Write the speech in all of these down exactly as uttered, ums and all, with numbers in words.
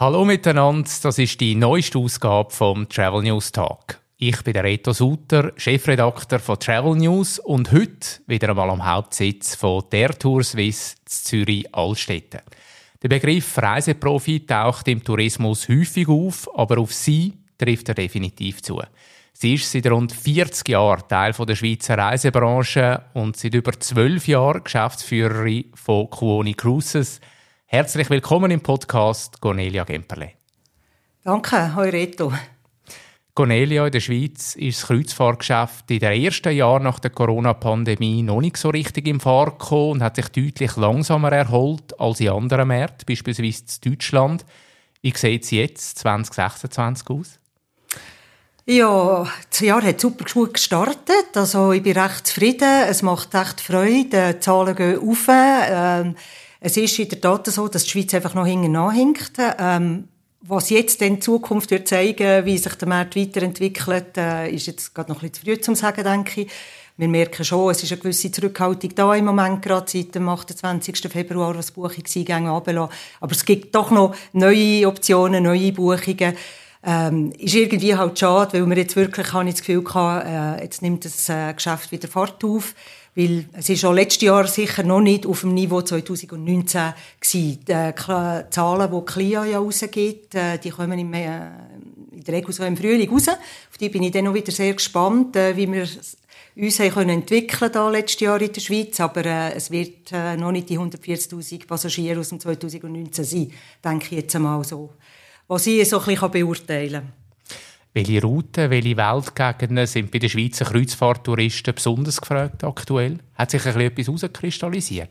Hallo miteinander, das ist die neueste Ausgabe vom Travel News Talk. Ich bin der Reto Sutter, Chefredakteur von Travel News und heute wieder einmal am Hauptsitz von der Tour Suisse in Zürich-Altstetten. Der Begriff Reiseprofi taucht im Tourismus häufig auf, aber auf sie trifft er definitiv zu. Sie ist seit rund vierzig Jahren Teil der Schweizer Reisebranche und seit über zwölf Jahren Geschäftsführerin von Kuoni Cruises. Herzlich willkommen im Podcast Cornelia Gemperle. Danke, hoi Reto. Cornelia, in der Schweiz ist das Kreuzfahrtgeschäft in den ersten Jahren nach der Corona-Pandemie noch nicht so richtig im Fahrt gekommen und hat sich deutlich langsamer erholt als in anderen Märkten, beispielsweise in Deutschland. Wie sieht es jetzt zwanzig sechsundzwanzig aus? Ja, das Jahr hat super gut gestartet. Also ich bin recht zufrieden. Es macht echt Freude. Die Zahlen gehen rauf. Ähm, es ist in der Tat so, dass die Schweiz einfach noch hinten nachhinkt. Ähm, was jetzt in Zukunft wird zeigen, wie sich der Markt weiterentwickelt, äh, ist jetzt gerade noch ein bisschen zu früh zum sagen, denke ich. Wir merken schon, es ist eine gewisse Zurückhaltung da im Moment, gerade seit dem achtundzwanzigsten Februar, was Buchungseingänge anbelangt. Aber es gibt doch noch neue Optionen, neue Buchungen. Ähm, ist irgendwie halt schade, weil wir jetzt wirklich, habe ich das Gefühl gehabt, äh, jetzt nimmt das äh, Geschäft wieder Fahrt auf. Weil es ist schon letztes Jahr sicher noch nicht auf dem Niveau zwanzig neunzehn gewesen. Die äh, Zahlen, die Clia ja rausgibt, äh, die kommen im, äh, in der Regel so im Frühling raus. Auf die bin ich dann noch wieder sehr gespannt, äh, wie wir uns haben können entwickeln da letztes Jahr in der Schweiz. Aber äh, es wird äh, noch nicht die hundertvierzigtausend Passagiere aus dem zwanzig neunzehn sein, denke ich jetzt einmal so. Was ich so ein bisschen beurteilen kann. Welche Routen, welche Weltgegenden sind bei den Schweizer Kreuzfahrttouristen besonders gefragt aktuell? Hat sich ein bisschen etwas herauskristallisiert?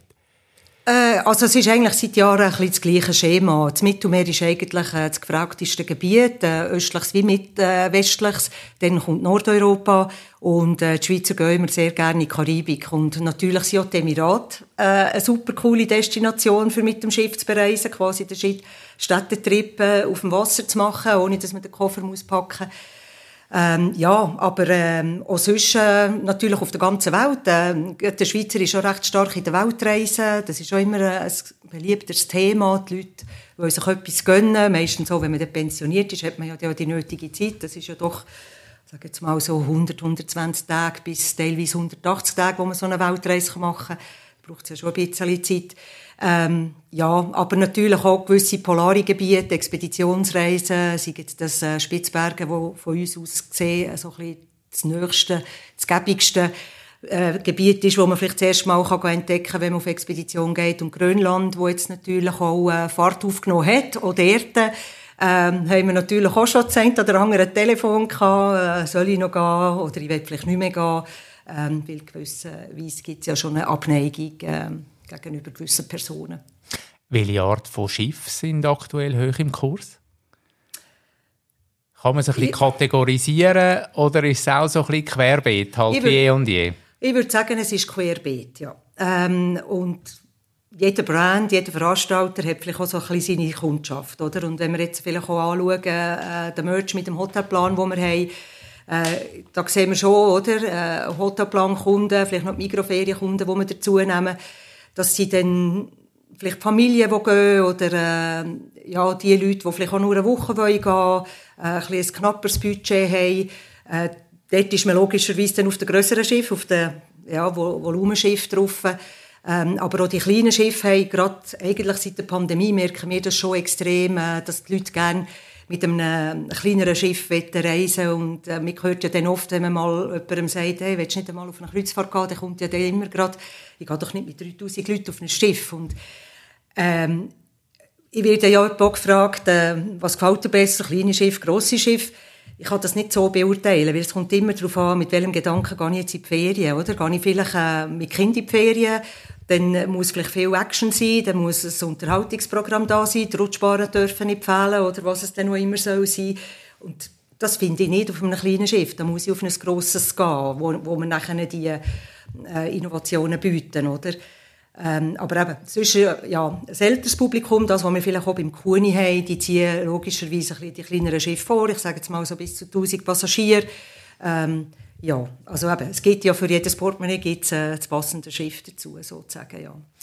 Äh, also es ist eigentlich seit Jahren ein bisschen das gleiche Schema. Das Mittelmeer ist eigentlich äh, das gefragteste Gebiet, äh, östliches wie mit, äh, westliches. Dann kommt Nordeuropa und äh, die Schweizer gehen immer sehr gerne in die Karibik. Und natürlich sind auch die Emirate äh, eine super coole Destination für mit dem Schiff zu bereisen, quasi den Städtetrip äh, auf dem Wasser zu machen, ohne dass man den Koffer muss packen muss. Ähm, ja, aber ähm, auch sonst äh, natürlich auf der ganzen Welt. Äh, der Schweizer ist schon recht stark in der Weltreise. Das ist schon immer ein beliebteres Thema. Die Leute wollen sich etwas gönnen. Meistens so, wenn man dann pensioniert ist, hat man ja die nötige Zeit. Das ist ja doch, sag jetzt mal so hundert, hundertzwanzig Tage bis teilweise hundertachtzig Tage, wo man so eine Weltreise machen kann. Da braucht es ja schon ein bisschen Zeit. Ähm, ja, aber natürlich auch gewisse polare Gebiete, Expeditionsreisen, sei jetzt das äh, Spitzbergen, wo von uns aus gesehen so ein bisschen das nächste, das gäbigste äh, Gebiet ist, wo man vielleicht das erste Mal kann entdecken kann, wenn man auf Expedition geht. Und Grönland, wo jetzt natürlich auch äh, Fahrt aufgenommen hat, oder Erde, ähm, haben wir natürlich auch schon das eine oder andere Telefon gehabt, äh, soll ich noch gehen oder ich will vielleicht nicht mehr gehen, ähm, weil gewisserweise gibt es ja schon eine Abneigung äh, gegenüber gewissen Personen. Welche Art von Schiff sind aktuell hoch im Kurs? Kann man es ein bisschen ich, kategorisieren oder ist es auch so ein bisschen querbeet, halt wie eh und je? Ich würde sagen, es ist querbeet, ja. Ähm, und jeder Brand, jeder Veranstalter hat vielleicht auch so ein bisschen seine Kundschaft, oder? Und wenn wir jetzt vielleicht auch anschauen, äh, den Merch mit dem Hotelplan, den wir haben, Äh, da sehen wir schon, oder? Äh, Hotelplan-Kunden, vielleicht noch Mikroferienkunden, die wir dazu nehmen. Das sind dann vielleicht Familien, die gehen, oder äh, ja, die Leute, die vielleicht auch nur eine Woche gehen wollen, äh, ein, ein knapperes Budget haben. Äh, dort ist man logischerweise dann auf den grösseren Schiff, auf den ja, Volumenschiff drauf. Ähm, aber auch die kleinen Schiffe haben, gerade eigentlich seit der Pandemie merken wir das schon extrem, äh, dass die Leute gerne mit einem kleineren Schiff reisen und äh, man hört ja dann oft, wenn man mal jemandem sagt, hey, willst du nicht einmal auf eine Kreuzfahrt gehen, dann kommt ja dann immer gerade, ich gehe doch nicht mit dreitausend Leuten auf ein Schiff. Und ähm, ich werde ja auch gefragt, äh, was gefällt dir besser, kleine Schiff, grosse Schiff? Ich kann das nicht so beurteilen, weil es kommt immer darauf an, mit welchem Gedanken gehe ich jetzt in die Ferien, oder? Gehe ich vielleicht äh, mit Kind in die Ferien, dann muss vielleicht viel Action sein, dann muss ein Unterhaltungsprogramm da sein, die Rutschbahnen dürfen nicht fehlen oder was es dann noch immer soll sein. Und das finde ich nicht auf einem kleinen Schiff, da muss ich auf ein grosses gehen, wo, wo wir nachher die äh, Innovationen bieten, oder? Ähm, aber eben, sonst, ja, ein älteres Publikum, das, was wir vielleicht auch beim Kuoni haben, die ziehen logischerweise ein bisschen die kleineren Schiffe vor, ich sage jetzt mal so bis zu tausend Passagiere. Ähm, ja, also eben, es gibt ja für jedes Portemonnaie gibt's, äh, das passende Schiff dazu, sozusagen, ja.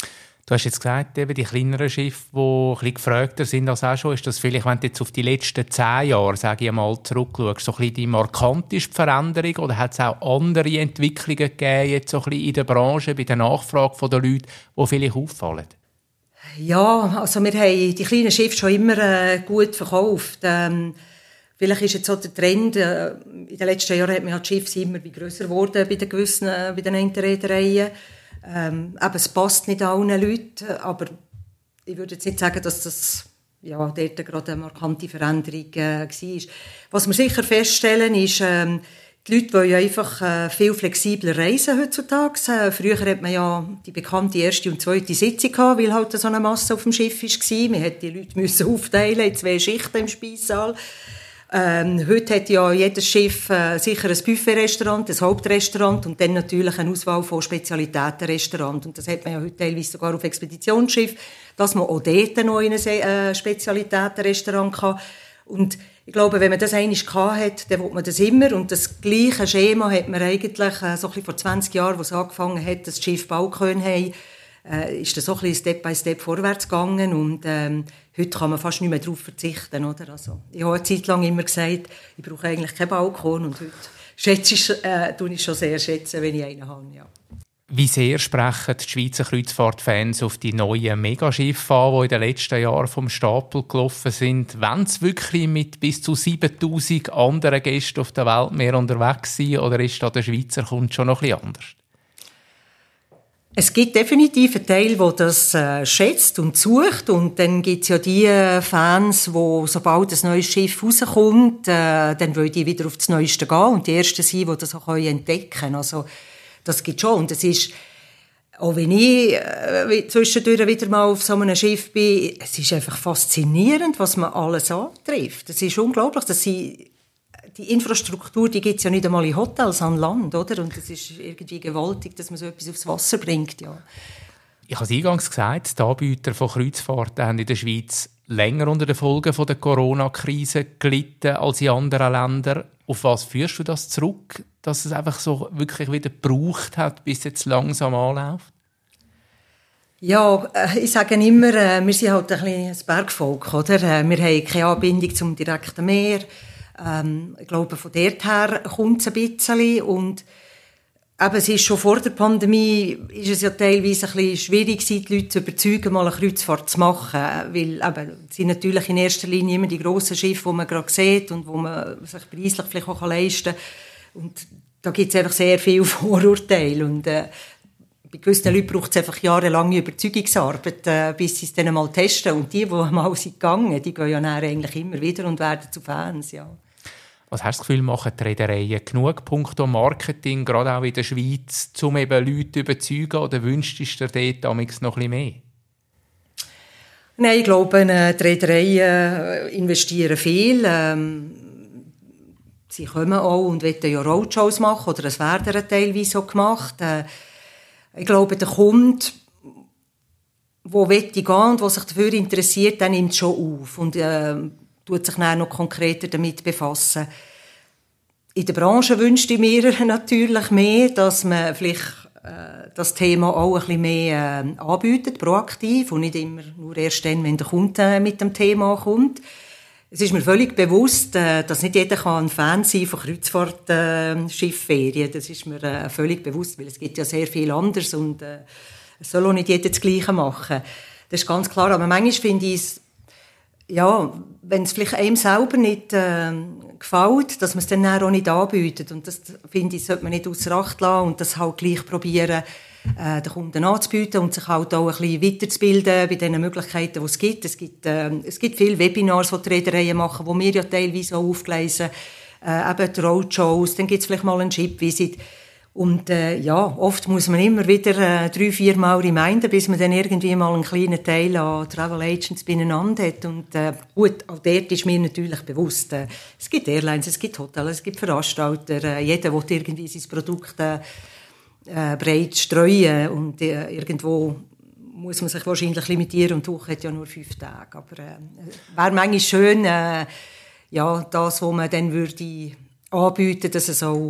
Du hast jetzt gesagt, eben die kleineren Schiffe, die ein bisschen gefragter sind als auch schon, ist das vielleicht, wenn du jetzt auf die letzten zehn Jahre, sage ich mal, zurückschaust, so ein bisschen die markanteste Veränderung, oder hat es auch andere Entwicklungen gegeben, jetzt so ein bisschen in der Branche, bei der Nachfrage der Leute, die vielleicht auffallen? Ja, also wir haben die kleinen Schiffe schon immer äh, gut verkauft. Ähm, vielleicht ist jetzt so der Trend, äh, in den letzten Jahren hat man ja die Schiffe immer grösser geworden bei den gewissen, äh, bei den Interreedereien. Ähm, eben, es passt nicht allen Leuten, aber ich würde jetzt nicht sagen, dass das ja, dort gerade eine markante Veränderung äh, war. Was wir sicher feststellen, ist, ähm, die Leute wollen einfach äh, viel flexibler reisen heutzutage. Äh, früher hat man ja die bekannte erste und zweite Sitzung gehabt, weil halt so eine Masse auf dem Schiff war. Man musste die Leute müssen aufteilen in zwei Schichten im Speissaal. Ähm, heute hat ja jedes Schiff äh, sicher ein Buffet-Restaurant, ein Hauptrestaurant und dann natürlich eine Auswahl von Spezialitätenrestaurants. Und das hat man ja heute teilweise sogar auf Expeditionsschiff, dass man auch dort noch in ein äh, Spezialitätenrestaurant kann. Und ich glaube, wenn man das einmal gehabt hat, dann will man das immer. Und das gleiche Schema hat man eigentlich äh, so ein bisschen vor zwanzig Jahren, als es angefangen hat, das Schiff Balkön haben, äh, ist das so ein bisschen Step by Step vorwärts gegangen. Und ähm, heute kann man fast nicht mehr darauf verzichten. Oder? Also, ich habe eine Zeit lang immer gesagt, ich brauche eigentlich keinen Balkon. Und heute schätze ich, äh, tue ich schon sehr schätzen, wenn ich einen habe. Ja. Wie sehr sprechen die Schweizer Kreuzfahrtfans auf die neuen Megaschiffe an, die in den letzten Jahren vom Stapel gelaufen sind? Wollen sie wirklich mit bis zu siebentausend anderen Gästen auf der Welt mehr unterwegs sein? Oder ist da der Schweizer Kunde schon noch ein bisschen anders? Es gibt definitiv einen Teil, der das äh, schätzt und sucht. Und dann gibt es ja die äh, Fans, die, sobald ein neues Schiff rauskommt, äh, dann wollen die wieder auf das Neueste gehen und die Ersten sind, die das auch entdecken können. Also, das gibt schon. Und es ist, auch wenn ich äh, zwischendurch wieder mal auf so einem Schiff bin, es ist einfach faszinierend, was man alles antrifft. Es ist unglaublich, dass sie, die Infrastruktur, die gibt es ja nicht einmal in Hotels an Land, oder? Und es ist irgendwie gewaltig, dass man so etwas aufs Wasser bringt, ja. Ich habe es eingangs gesagt, die Anbieter von Kreuzfahrten haben in der Schweiz länger unter den Folgen der Corona-Krise gelitten als in anderen Ländern. Auf was führst du das zurück, dass es einfach so wirklich wieder gebraucht hat, bis es jetzt langsam anläuft? Ja, ich sage immer, wir sind halt ein kleines Bergvolk, oder? Wir haben keine Anbindung zum direkten Meer. Ich glaube, von dort her kommt es ein bisschen. Und eben, es ist schon vor der Pandemie ist es ja teilweise ein bisschen schwierig, die Leute zu überzeugen, mal eine Kreuzfahrt zu machen. Weil eben, es sind natürlich in erster Linie immer die grossen Schiffe, die man gerade sieht und wo man sich preislich vielleicht auch leisten kann. Und da gibt es einfach sehr viele Vorurteile. Und äh, bei gewissen Leuten braucht es einfach jahrelange Überzeugungsarbeit, äh, bis sie es dann mal testen. Und die, die mal sind gegangen, die gehen ja dann eigentlich immer wieder und werden zu Fans, ja. Was hast du das Gefühl, machen die Reedereien genug punkto Marketing, gerade auch in der Schweiz, um eben Leute zu überzeugen? Oder wünschst du dir dort noch ein bisschen mehr? Nein, ich glaube, die Reedereien investieren viel. Ähm, sie kommen auch und wollen ja Roadshows machen, oder es werden teilweise so gemacht. Äh, ich glaube, der Kunde, der gehen und der sich dafür interessiert, der nimmt es schon auf. Und äh, tut sich dann noch konkreter damit befassen. In der Branche wünschte ich mir natürlich mehr, dass man vielleicht äh, das Thema auch ein bisschen mehr äh, anbietet, proaktiv, und nicht immer nur erst dann, wenn der Kunde mit dem Thema kommt. Es ist mir völlig bewusst, äh, dass nicht jeder kann ein Fan sein von Kreuzfahrtschiffferien. Äh, das ist mir äh, völlig bewusst, weil es gibt ja sehr viel anderes und äh, es soll auch nicht jeder das Gleiche machen. Das ist ganz klar, aber manchmal finde ich es, ja, wenn es vielleicht einem selber nicht äh, gefällt, dass man es dann auch nicht anbietet. Und das, finde ich, sollte man nicht ausser Acht lassen und das halt gleich probieren, äh, den Kunden anzubieten und sich halt auch ein bisschen weiterzubilden bei den Möglichkeiten, die es gibt. Es gibt, äh, es gibt viele Webinars, die die Reedereien machen, die wir ja teilweise auch aufgleisen. Äh, eben die Roadshows, dann gibt es vielleicht mal einen Ship-Visit. Und äh, ja, oft muss man immer wieder äh, drei, vier Mal reminden, bis man dann irgendwie mal einen kleinen Teil an Travel Agents beieinander hat. Und äh, gut, auch dort ist mir natürlich bewusst, äh, es gibt Airlines, es gibt Hotels, es gibt Veranstalter, äh, jeder will irgendwie sein Produkt äh, äh, breit streuen und äh, irgendwo muss man sich wahrscheinlich limitieren und die Woche hat ja nur fünf Tage. Aber äh, wäre manchmal schön, äh, ja, das, was man dann würde anbieten, dass es auch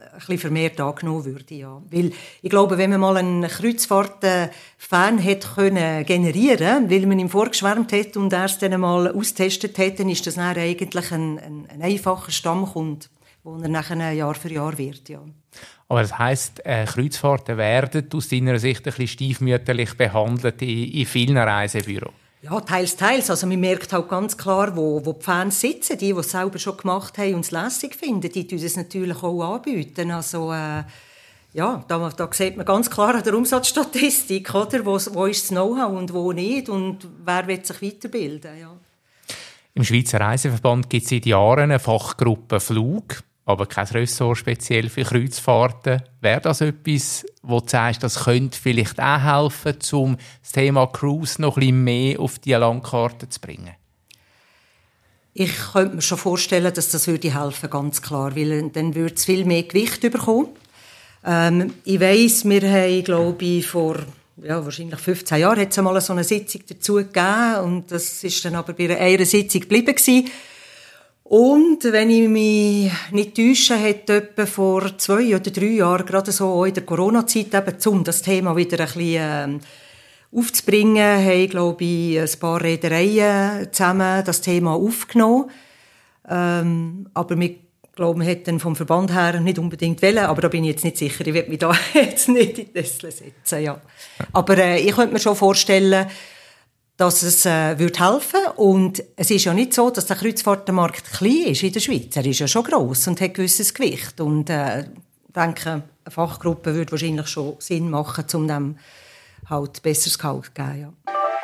ein bisschen vermehrt angenommen würde. Ja. Weil ich glaube, wenn man mal einen Kreuzfahrt-Fan hätte können generieren, weil man ihm vorgeschwärmt hat und er es dann mal austestet hat, dann ist das dann eigentlich ein, ein, ein einfacher Stammkunde, wo er nachher Jahr für Jahr wird. Ja. Aber das heisst, äh, Kreuzfahrten werden aus deiner Sicht ein bisschen stiefmütterlich behandelt in, in vielen Reisebüros? Ja, teils, teils. Also man merkt halt ganz klar, wo, wo die Fans sitzen, die, die es selber schon gemacht haben und es lässig finden, die tun es natürlich auch anbieten. Also, äh, ja, da, da sieht man ganz klar an der Umsatzstatistik, oder? Wo, wo ist das Know-how und wo nicht und wer will sich weiterbilden, ja. Im Schweizer Reiseverband gibt es seit Jahren eine Fachgruppe Flug, aber kein Ressort speziell für Kreuzfahrten. Wäre das etwas, wo du sagst, das könnte vielleicht auch helfen, um das Thema Cruise noch ein bisschen mehr auf die Landkarte zu bringen? Ich könnte mir schon vorstellen, dass das würde helfen, ganz klar, weil dann würde es viel mehr Gewicht bekommen. Ähm, ich weiss, wir haben, glaube ich, vor ja, wahrscheinlich fünfzehn Jahren hat es einmal so eine Sitzung dazu gegeben und das ist dann aber bei einer Sitzung geblieben gewesen. Und wenn ich mich nicht täusche, hat etwa vor zwei oder drei Jahren, gerade so in der Corona-Zeit, eben, um das Thema wieder ein bisschen äh, aufzubringen, haben, glaube ich, ein paar Reedereien zusammen das Thema aufgenommen. Ähm, aber wir glauben, wir hätten vom Verband her nicht unbedingt wollen, aber da bin ich jetzt nicht sicher. Ich werde mich da jetzt nicht in die Nessel setzen, ja. Aber äh, ich könnte mir schon vorstellen, dass es äh, würde helfen. Und es ist ja nicht so, dass der Kreuzfahrtenmarkt klein ist in der Schweiz. Er ist ja schon gross und hat ein gewisses Gewicht. Und äh, ich denke, eine Fachgruppe würde wahrscheinlich schon Sinn machen, um dem halt besseres Gehalt zu geben. Ja.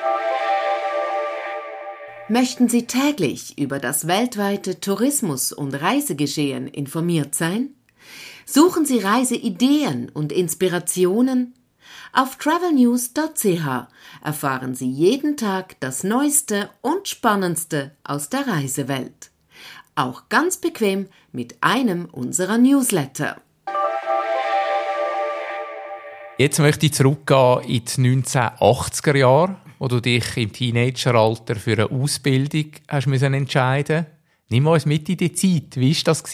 Möchten Sie täglich über das weltweite Tourismus- und Reisegeschehen informiert sein? Suchen Sie Reiseideen und Inspirationen? Auf travel news punkt c h erfahren Sie jeden Tag das Neueste und Spannendste aus der Reisewelt. Auch ganz bequem mit einem unserer Newsletter. Jetzt möchte ich zurückgehen in die neunzehnhundertachtziger Jahre, wo du dich im Teenageralter für eine Ausbildung hast müssen entscheiden. Nimm uns mit in die Zeit. Wie war das?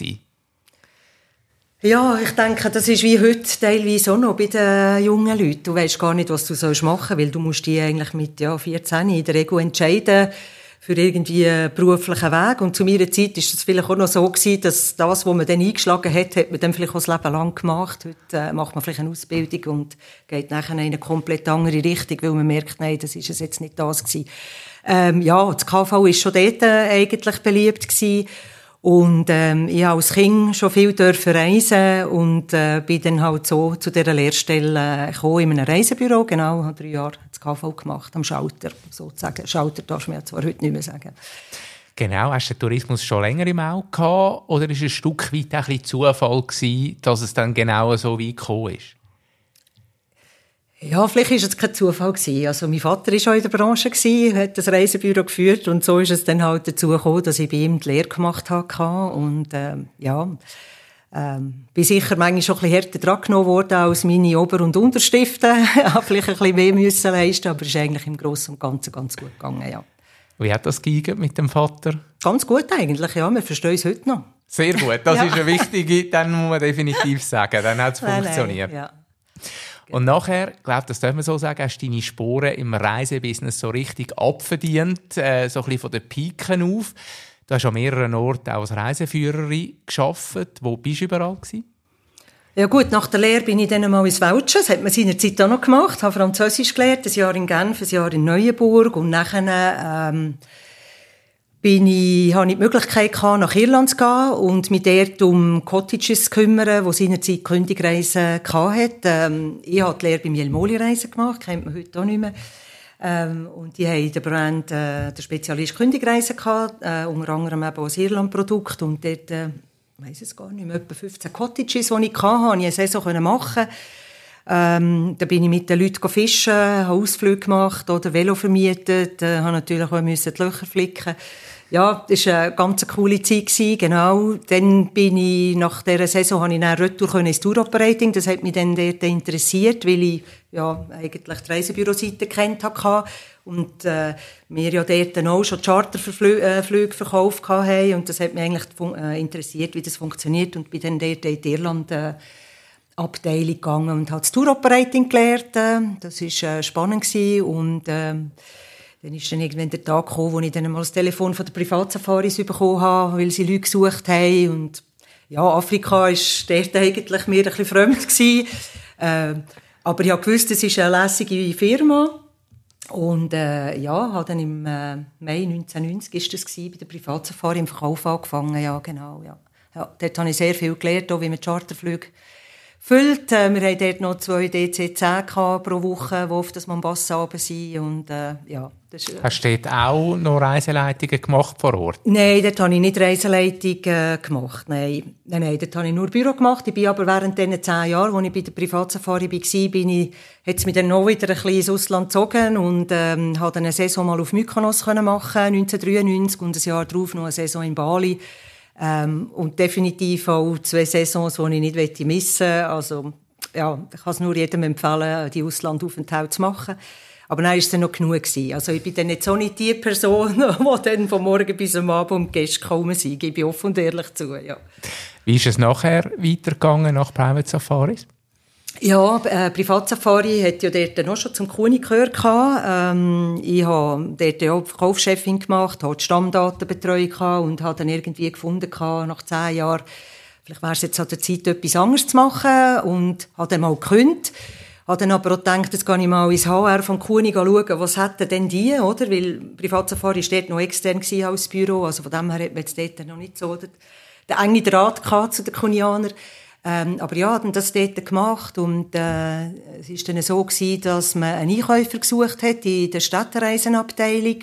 Ja, ich denke, das ist wie heute teilweise auch noch bei den jungen Leuten. Du weisst gar nicht, was du machen sollst, weil du musst dich eigentlich mit ja, vierzehn in der Regel entscheiden für irgendwie einen beruflichen Weg. Und zu meiner Zeit war es vielleicht auch noch so gewesen, dass das, was man dann eingeschlagen hat, hat man dann vielleicht auch das Leben lang gemacht. Heute äh, macht man vielleicht eine Ausbildung und geht nachher in eine komplett andere Richtung, weil man merkt, nein, das ist es jetzt nicht das gewesen. Ähm, ja, das K V war schon dort äh, eigentlich beliebt gewesen. Und ähm, ich habe als Kind schon viel dürfen reisen und äh, bin dann halt so zu dieser Lehrstelle äh, gekommen, in einem Reisebüro, genau, habe drei Jahre das K V gemacht, am Schalter, sozusagen. Schalter darf man ja zwar heute nicht mehr sagen. Genau, hast du den Tourismus schon länger im Auge gehabt, oder war es ein Stück weit ein bisschen Zufall gewesen, dass es dann genau so weit gekommen ist? Ja, vielleicht war es kein Zufall gewesen. Also, mein Vater war schon in der Branche gewesen, hat das Reisebüro geführt und so ist es dann halt dazu gekommen, dass ich bei ihm die Lehre gemacht habe und, ähm, ja, ähm, bin sicher manchmal schon ein bisschen härter dran genommen worden als meine Ober- und Unterstifte. Habe vielleicht ein bisschen mehr müssen leisten, aber es ist eigentlich im Großen und Ganzen ganz gut gegangen, ja. Wie hat das gegangen mit dem Vater? Ganz gut eigentlich, ja. Wir verstehen uns heute noch. Sehr gut. Das ja. ist eine wichtige, dann muss man definitiv sagen. Dann hat es funktioniert. Nein, nein, ja. Und nachher, ich glaube, das darf man so sagen, hast du deine Sporen im Reisebusiness so richtig abverdient, äh, so ein bisschen von den Piken auf. Du hast an mehreren Orten auch als Reiseführerin gearbeitet. Wo bist du überall gewesen? Ja gut, nach der Lehre bin ich dann mal ins Welschen. Das hat man seinerzeit auch noch gemacht. Ich habe Französisch gelernt, ein Jahr in Genf, ein Jahr in Neuenburg. Und nachher ähm, bin ich, habe ich die Möglichkeit gehabt, nach Irland zu gehen und mich dort um Cottages zu kümmern, die seinerzeit Kündigreisen hatten. Ähm, ich habe die Lehre beim Jelmoli-Reisen gemacht, kennt man heute auch nicht mehr. Ähm, und die haben in der Brand äh, der Spezialist Kündigreisen gehabt, äh, unter anderem eben auch das Irland-Produkt. Und dort, äh, ich weiss es gar nicht mehr, etwa fünfzehn Cottages, die ich hatte, habe ich eine Saison machen. Ähm, da bin ich mit den Leuten fischen, habe Ausflüge gemacht oder Velo vermietet, äh, habe natürlich auch müssen die Löcher flicken. Ja, das war eine ganz coole Zeit gewesen, genau. Dann bin ich, nach dieser Saison, habe ich dann retour ins Tour-Operating. Das hat mich dann dort interessiert, weil ich, ja, eigentlich die Reisebüroseite kennt hatte. Und äh, wir ja dort auch schon Charterflüge äh, verkauft haben. Und das hat mich eigentlich äh, interessiert, wie das funktioniert. Und bin dann dort in die Irland äh, Abteilung gegangen und habe das Tour-Operating gelernt. Das war äh, spannend gewesen. Und äh, dann ist dann irgendwann der Tag gekommen, wo ich dann mal das Telefon von der Privatsafaris bekommen habe, weil sie Leute gesucht haben. Und ja, Afrika war dort eigentlich mir ein bisschen fremd gewesen. Äh, aber ich wusste, es ist eine lässige Firma. Und äh, ja, habe dann im äh, Mai neunzehnhundertneunzig ist das gewesen, bei der Privatsafari im Verkauf angefangen. Ja, genau, ja. Ja, dort habe ich sehr viel gelernt, auch wie man Charterflüge füllt. Äh, wir hatten dort noch zwei D C zehn pro Woche, die auf das Mombasa runter sind. Und, äh, ja, das, äh, Hast du dort auch noch Reiseleitungen gemacht vor Ort? Nein, dort habe ich nicht Reiseleitung äh, gemacht. Nein. Nein, nein, dort habe ich nur Büro gemacht. Ich bin aber während diesen zehn Jahren, als ich bei der Privatsafari war, bin ich, hat es mich dann noch wieder ein bisschen ins Ausland gezogen und ähm, habe dann eine Saison mal auf Mykonos können machen, neunzehnhundertdreiundneunzig, und ein Jahr darauf noch eine Saison in Bali. Ähm, und definitiv auch zwei Saisons, die ich nicht missen möchte. Also, ja, ich kann es nur jedem empfehlen, die Auslandaufenthalte zu machen. Aber nein, war es dann noch genug gewesen. Also, ich bin dann nicht so nicht die Person, die dann von morgen bis am Abend um die Gäste gekommen sind. Gebe ich offen und ehrlich zu, ja. Wie ist es nachher weitergegangen nach Private Safaris? Ja, äh, Privatsafari hat ja dort noch schon zum Kuni gehört. Ähm, ich habe dort ja auch Verkaufschefin gemacht, hatte die Stammdatenbetreuung und habe dann irgendwie gefunden, nach zehn Jahren, vielleicht wäre es jetzt an der Zeit, etwas anderes zu machen, und habe dann mal gekündigt. Habe dann aber auch gedacht, jetzt gehe ich mal ins H R vom Kuni schauen, was hätten denn die, oder? Weil Privatsafari war dort noch extern als Büro, also von dem her hat man jetzt dort noch nicht so den, den engen Draht gehabt zu den Kunianern. Ähm, aber ja, dann das dort gemacht, und äh, es war dann so gewesen, dass man einen Einkäufer gesucht hat in der Städtereisenabteilung.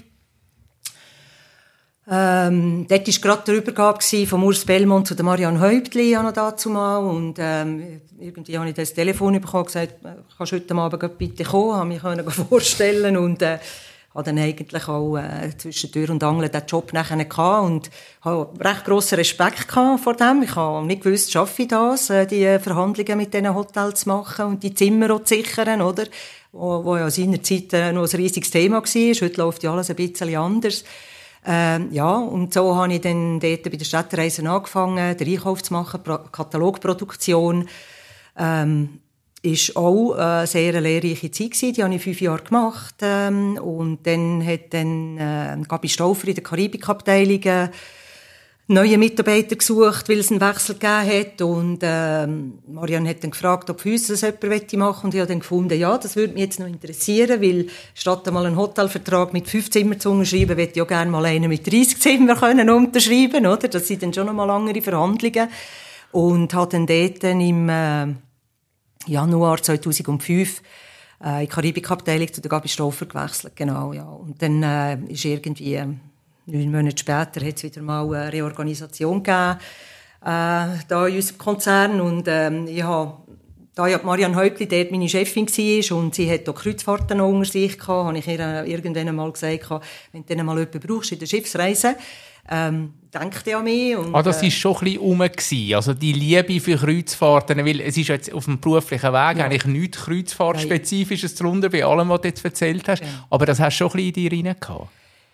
Ähm, dort war gerade der Übergabe vom Urs Belmont zu der Marianne Häuptli noch dazu mal, und ähm, irgendwie habe ich das Telefon bekommen und gesagt, kannst du heute Abend bitte kommen, habe mich können vorstellen, und äh, habe dann eigentlich auch äh, zwischen Tür und Angel diesen Job nachher gehabt und habe recht grossen Respekt gehabt vor dem. Ich habe nicht gewusst, schaffe ich das, äh, die Verhandlungen mit diesen Hotels zu machen und die Zimmer auch zu sichern, oder? Wo, wo ja seinerzeit äh, noch ein riesiges Thema war. Heute läuft ja alles ein bisschen anders. Ähm, ja, und so habe ich dann dort bei der Städtereisen angefangen, den Einkauf zu machen, Pro- Katalogproduktion. Ähm, ist auch eine sehr lehrreiche Zeit gewesen. Die habe ich fünf Jahre gemacht. Ähm, und dann hat dann äh, Gabi Stauffer in der Karibikabteilung äh, neue Mitarbeiter gesucht, weil es einen Wechsel gegeben hat. Und ähm, Marianne hat dann gefragt, ob für uns das jemand machen möchte. Und ich habe dann gefunden, ja, das würde mich jetzt noch interessieren, weil statt einmal einen Hotelvertrag mit fünf Zimmern zu unterschreiben, möchte ich auch gerne mal einen mit dreißig Zimmern können unterschreiben, oder? Das sind dann schon noch mal andere Verhandlungen. Und habe dann dort dann im äh, Januar zweitausendfünf äh, in die Karibikabteilung zu der Gabi Stauffer gewechselt, genau, ja. Und dann äh, ist irgendwie äh, neun Monate später hat es wieder mal eine Reorganisation gegeben, äh, da in unserem Konzern, und ähm, ich habe, da ja Marianne Häuptli dort meine Chefin war und sie hat auch Kreuzfahrten noch unter sich gehabt, habe ich ihr äh, irgendwann einmal gesagt, wenn du dann mal jemanden brauchst in der Schiffsreise, Ähm, denkt ja an mich. Und, ah, das war äh, schon ein bisschen rum gewesen. Also die Liebe für Kreuzfahrten, weil es ist jetzt auf dem beruflichen Weg ja eigentlich nichts Kreuzfahrtspezifisches drunter, bei allem, was du jetzt erzählt hast. Ja. Aber das hast du schon ein bisschen in dir rein gehabt.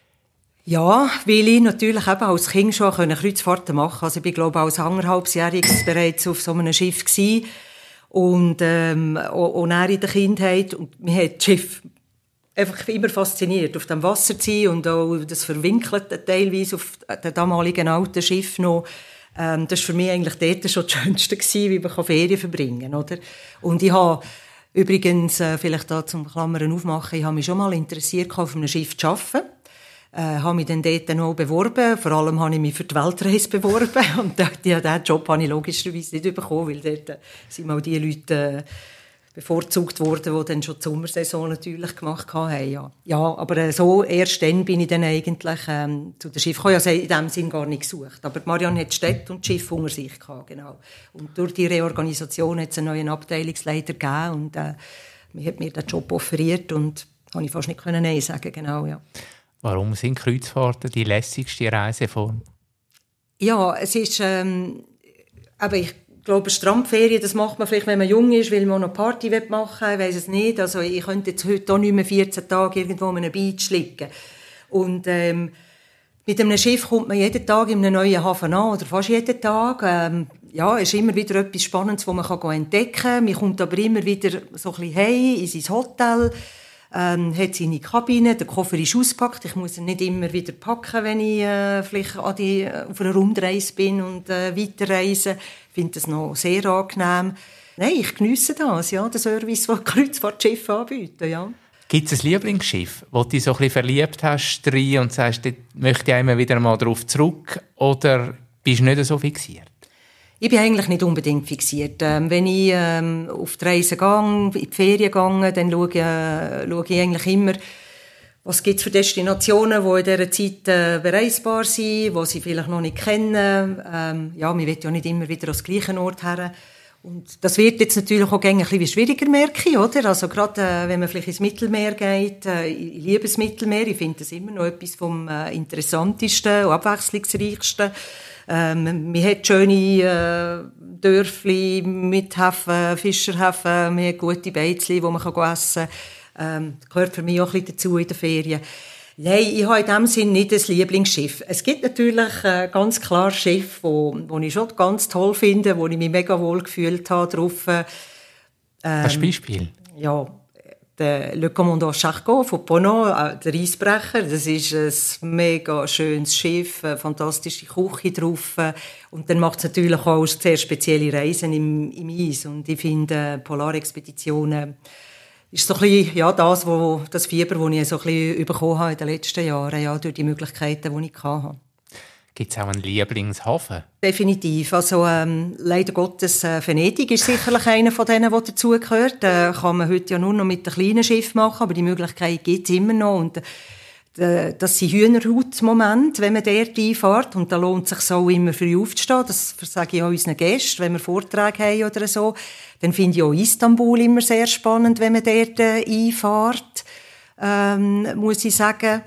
Ja, weil ich natürlich eben als Kind schon Kreuzfahrten machen konnte. Also ich war, glaube ich, als anderthalbjähriges bereits auf so einem Schiff gewesen. Und, ähm, auch dann in der Kindheit. Und mir hat das Schiff einfach immer fasziniert, auf dem Wasser zu sein und auch das Verwinkelte teilweise auf dem damaligen alten Schiff noch. Ähm, das war für mich eigentlich dort schon das Schönste gewesen, wie man Ferien verbringen kann, oder? Und ich habe übrigens, äh, vielleicht da zum Klammern aufmachen, ich habe mich schon mal interessiert, auf einem Schiff zu arbeiten. Äh, habe mich dann dort noch beworben. Vor allem habe ich mich für die Weltreise beworben. Und diesen Job habe ich logischerweise nicht bekommen, weil dort äh, sind mal die Leute äh, bevorzugt worden, die dann schon die Sommersaison natürlich gemacht haben. Ja, ja, aber äh, so erst dann bin ich dann eigentlich ähm, zu dem Schiff gekommen. Ich habe in diesem Sinn gar nicht gesucht. Aber Marianne hat die Städte und das Schiff unter sich gehabt, genau. Und durch die Reorganisation hat es einen neuen Abteilungsleiter gegeben und äh, man hat mir den Job offeriert und konnte ich fast nicht Nein sagen, genau, ja. Warum sind Kreuzfahrten die lässigste Reiseform? Ja, es ist, ähm, aber ich glaube, Strandferien, das macht man vielleicht, wenn man jung ist, weil man noch Party machen will, ich weiss es nicht. Also ich könnte jetzt heute auch nicht mehr vierzehn Tage irgendwo an einem Beach liegen. Und ähm, mit einem Schiff kommt man jeden Tag in einem neuen Hafen an, oder fast jeden Tag. Ähm, ja, es ist immer wieder etwas Spannendes, das man kann entdecken kann. Man kommt aber immer wieder so ein bisschen heim in sein Hotel, ähm, hat seine Kabine, der Koffer ist ausgepackt. Ich muss ihn nicht immer wieder packen, wenn ich äh, vielleicht an die, auf einer Rundreise bin und äh, weiterreise. Ich finde das noch sehr angenehm. Nein, ich geniesse das, ja, den Service, den die Kreuzfahrtschiffe anbieten, ja. Gibt es ein Lieblingsschiff, wo du dich so ein bisschen verliebt hast drin und sagst, dort möchte ich immer wieder mal darauf zurück, oder bist du nicht so fixiert? Ich bin eigentlich nicht unbedingt fixiert. Ähm, wenn ich ähm, auf die Reise gehe, in die Ferien gehe, dann schaue ich, äh, schaue ich eigentlich immer, was gibt es für Destinationen, die in dieser Zeit äh, bereisbar sind, die sie vielleicht noch nicht kennen. Ähm, ja, man will ja nicht immer wieder an den gleichen Ort her. Und das wird jetzt natürlich auch ein bisschen schwieriger, merke ich, oder? Also gerade, äh, wenn man vielleicht ins Mittelmeer geht, äh, ich liebe das Mittelmeer, ich finde das immer noch etwas vom äh, interessantesten und abwechslungsreichsten. Ähm, man hat schöne äh, Dörfli mit Häfen, Fischerhäfen, man hat gute Beizli, die man kann essen kann. Ähm, das gehört für mich auch ein bisschen dazu in den Ferien. Nein, ich habe in diesem Sinne nicht ein Lieblingsschiff. Es gibt natürlich äh, ganz klar Schiffe, wo, wo ich schon ganz toll finde, wo ich mich mega wohl gefühlt habe drauf. Ähm, ein Beispiel? Ja, der Le Commandant Charcot von Ponant, äh, der Eisbrecher. Das ist ein mega schönes Schiff, eine fantastische Küche drauf. Und dann macht es natürlich auch sehr spezielle Reisen im, im Eis. Und ich finde, Polarexpeditionen ist so ein bisschen, ja, das, wo, das Fieber, das ich so ein bisschen bekommen habe in den letzten Jahren, ja, durch die Möglichkeiten, die ich hatte. Gibt es auch einen Lieblingshafen? Definitiv. Also, ähm, leider Gottes, äh, Venedig ist sicherlich einer von denen, der dazugehört. Äh, kann man heute ja nur noch mit einem kleinen Schiff machen, aber die Möglichkeit gibt es immer noch. Und, äh, das sind Hühnerhaut-Momente, wenn man dort einfahrt. Und da lohnt es sich auch immer früh aufzustehen. Das sage ich auch unseren Gästen, wenn wir Vorträge haben oder so. Dann finde ich auch Istanbul immer sehr spannend, wenn man dort äh, einfahrt. Ähm, muss ich sagen.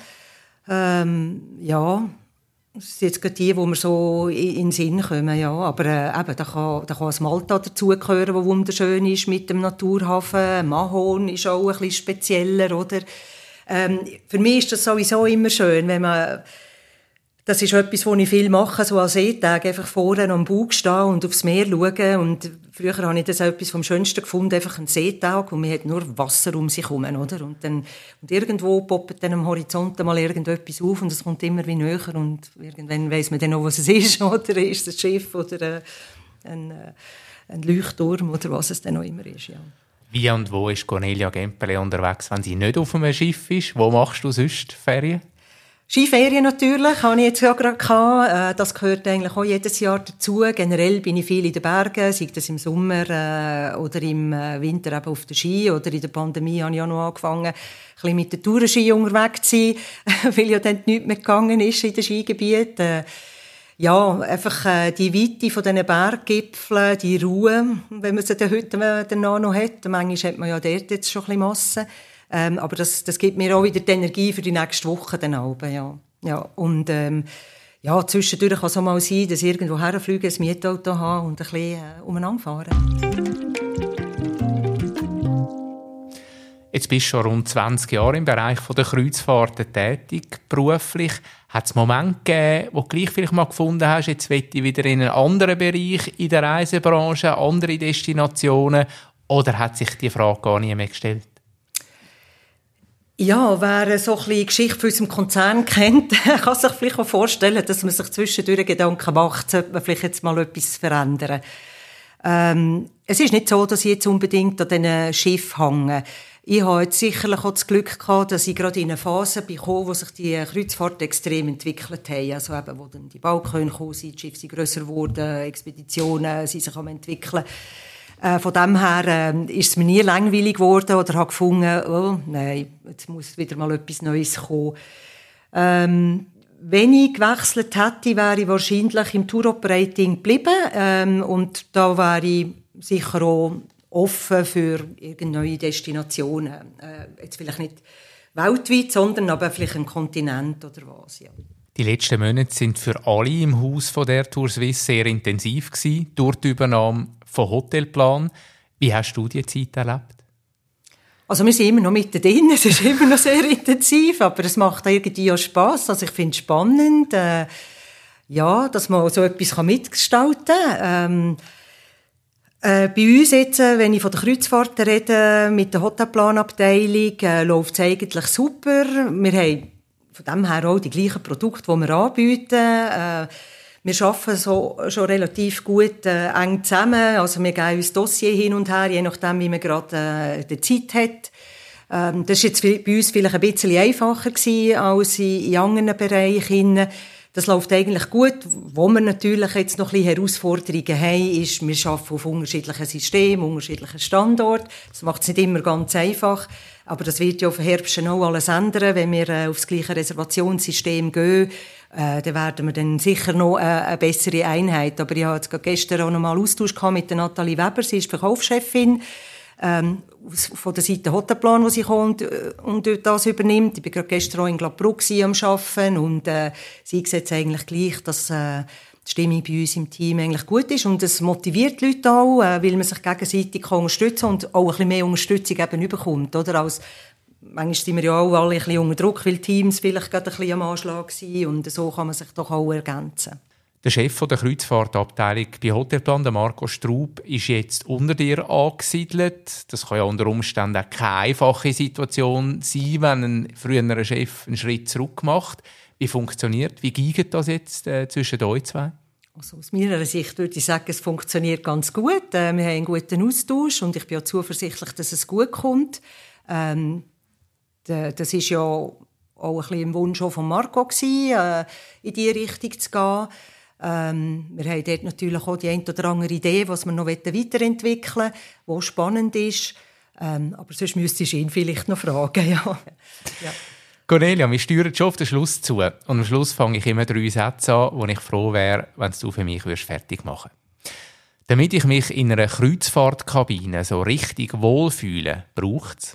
Ähm, ja, das sind jetzt gerade die, die mir so in den Sinn kommen. Ja. Aber äh, eben, da kann, da kann ein Malta dazugehören, das wunderschön ist mit dem Naturhafen. Mahon ist auch ein bisschen spezieller, oder? Ähm, für mich ist das sowieso immer schön, wenn man... Das ist etwas, was ich viel mache, so an Seetagen, einfach vorne am Bug stehen und aufs Meer schauen. Und früher habe ich das etwas vom Schönsten gefunden, einfach ein Seetag, und man hat nur Wasser um sich herum, oder? Und dann, und irgendwo poppt dann am Horizont mal irgendetwas auf und es kommt immer wie näher und irgendwann weiss man dann noch, was es ist, oder? Ist es ein Schiff oder ein, ein Leuchtturm oder was es dann noch immer ist, ja. Wie und wo ist Cornelia Gempele unterwegs, wenn sie nicht auf einem Schiff ist? Wo machst du sonst Ferien? Skiferien natürlich, habe ich jetzt ja gerade gehabt. Das gehört eigentlich auch jedes Jahr dazu. Generell bin ich viel in den Bergen, sei das im Sommer äh, oder im Winter eben auf der Ski. Oder in der Pandemie habe ich auch noch angefangen, ein bisschen mit der Tourenski unterwegs zu sein, weil ja dann nichts mehr gegangen ist in den Skigebieten. Äh, ja, einfach äh, die Weite von diesen Berggipfeln, die Ruhe, wenn man sie dann heute danach noch hat. Manchmal hat man ja dort jetzt schon ein bisschen Masse. Ähm, aber das, das gibt mir auch wieder die Energie für die nächste Woche dann oben, ja. Ja, und ähm, ja, zwischendurch kann es auch mal sein, dass ich irgendwo herfliege, ein Mietauto habe und ein bisschen äh, umeinander fahre. Jetzt bist du schon rund zwanzig Jahre im Bereich der Kreuzfahrten tätig, beruflich. Hat es Momente gegeben, wo du gleich vielleicht mal gefunden hast, jetzt will ich wieder in einen anderen Bereich in der Reisebranche, andere Destinationen, oder hat sich die Frage gar nie mehr gestellt? Ja, wer so ein bisschen die Geschichte von unserem Konzern kennt, kann sich vielleicht auch vorstellen, dass man sich zwischendurch Gedanken macht, sollte man vielleicht jetzt mal etwas verändern. Ähm, es ist nicht so, dass ich jetzt unbedingt an diesen Schiff hänge. Ich habe jetzt sicherlich auch das Glück gehabt, dass ich gerade in eine Phase bekomme, wo sich die Kreuzfahrten extrem entwickelt haben. Also eben, wo dann die Balkone gekommen sind, die Schiffe sind grösser geworden, Expeditionen sind sich am entwickeln. Äh, von dem her äh, ist es mir nie langweilig geworden oder habe gefunden, oh, nein, jetzt muss wieder mal etwas Neues kommen. Ähm, wenn ich gewechselt hätte, wäre ich wahrscheinlich im Tour-Operating geblieben. Ähm, und da wäre ich sicher auch offen für irgendeine neue Destinationen. Äh, jetzt vielleicht nicht weltweit, sondern aber vielleicht ein Kontinent oder was, ja. Die letzten Monate sind für alle im Haus von der Tour Suisse sehr intensiv gewesen, durch die Übernahme von Hotelplan. Wie hast du diese Zeit erlebt? Also wir sind immer noch mittendrin, es ist immer noch sehr intensiv, aber es macht irgendwie auch Spass. Also ich finde es spannend, äh, ja, dass man so etwas mitgestalten kann. Ähm, äh, bei uns jetzt, wenn ich von der Kreuzfahrten rede, mit der Hotelplanabteilung, äh, läuft es eigentlich super. Wir haben von dem her auch die gleichen Produkte, die wir anbieten. Äh, wir arbeiten so schon relativ gut äh, eng zusammen. Also wir geben uns Dossier hin und her, je nachdem, wie man gerade äh, die Zeit hat. Ähm, das war jetzt bei uns vielleicht ein bisschen einfacher gewesen als in, in anderen Bereichen. Das läuft eigentlich gut. Wo wir natürlich jetzt noch ein bisschen Herausforderungen haben, ist, wir arbeiten auf unterschiedlichen Systemen, unterschiedlichen Standorten. Das macht es nicht immer ganz einfach. Aber das wird ja auf den Herbst auch alles ändern. Wenn wir äh, auf das gleiche Reservationssystem gehen, äh, dann werden wir dann sicher noch äh, eine bessere Einheit. Aber ich hatte gestern auch noch mal Austausch mit der Nathalie Weber. Sie ist Verkaufschefin ähm, von der Seite Hotelplan, wo sie kommt und, und das übernimmt. Ich war gerade gestern auch in Gladbruck am Arbeiten und äh, sie sieht eigentlich gleich, dass äh, die Stimmung bei uns im Team eigentlich gut ist und es motiviert die Leute auch, äh, weil man sich gegenseitig unterstützen kann und auch ein bisschen mehr Unterstützung eben bekommt, oder? Als, manchmal sind wir ja auch alle ein bisschen unter Druck, weil Teams vielleicht gerade ein bisschen am Anschlag sind und so kann man sich doch auch ergänzen. Der Chef der Kreuzfahrtabteilung bei Hotelplan, der Marco Straub, ist jetzt unter dir angesiedelt. Das kann ja unter Umständen auch keine einfache Situation sein, wenn ein früherer Chef einen Schritt zurück macht. Wie funktioniert, wie geht das jetzt äh, zwischen euch zwei? Also aus meiner Sicht würde ich sagen, es funktioniert ganz gut. Äh, wir haben einen guten Austausch und ich bin ja zuversichtlich, dass es gut kommt. Ähm, de, das ist ja auch ein bisschen im Wunsch von Marco gewesen, äh, in diese Richtung zu gehen. Ähm, wir haben dort natürlich auch die eine oder andere Idee, was wir noch weiterentwickeln wollen, was spannend ist. Ähm, aber sonst müsstest du ihn vielleicht noch fragen. Ja. Ja. Cornelia, wir steuern schon auf den Schluss zu. Und am Schluss fange ich immer drei Sätze an, wo ich froh wäre, wenn du für mich fertig machen würdest. Damit ich mich in einer Kreuzfahrtkabine so richtig wohlfühle, braucht es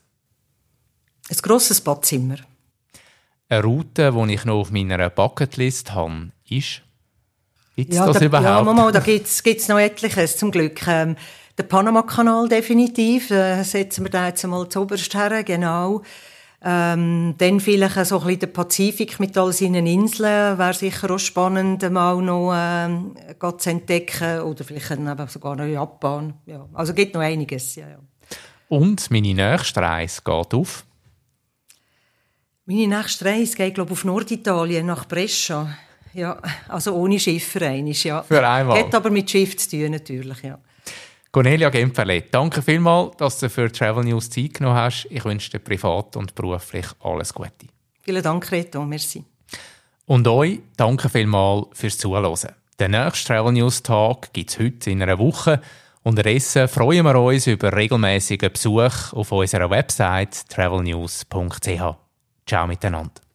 ein grosses Badzimmer. Eine Route, die ich noch auf meiner Bucketlist habe, ist... Gibt's ja, das da, überhaupt? Ja, Mama, da gibt es noch etliches, zum Glück. Ähm, der Panama-Kanal definitiv, äh, setzen wir da jetzt einmal zuoberst her, genau. Ähm, dann vielleicht so ein bisschen der Pazifik mit all seinen Inseln, wäre sicher auch spannend, mal noch ähm, zu entdecken. Oder vielleicht eben sogar noch Japan. Ja, also gibt noch einiges. Ja, ja. Und meine nächste Reise geht auf? Meine nächste Reise geht, glaube ich, auf Norditalien, nach Brescia. Ja, also ohne Schiff für einmal, ja. Für einmal. Hat aber mit Schiff zu tun, natürlich, ja. Cornelia Gemperle, danke vielmals, dass du für Travel News Zeit genommen hast. Ich wünsche dir privat und beruflich alles Gute. Vielen Dank, Reto, merci. Und euch danke vielmals fürs Zuhören. Den nächsten Travel News Tag gibt es heute in einer Woche. Unterdessen freuen wir uns über regelmäßigen Besuch auf unserer Website travel news punkt c h. Ciao miteinander.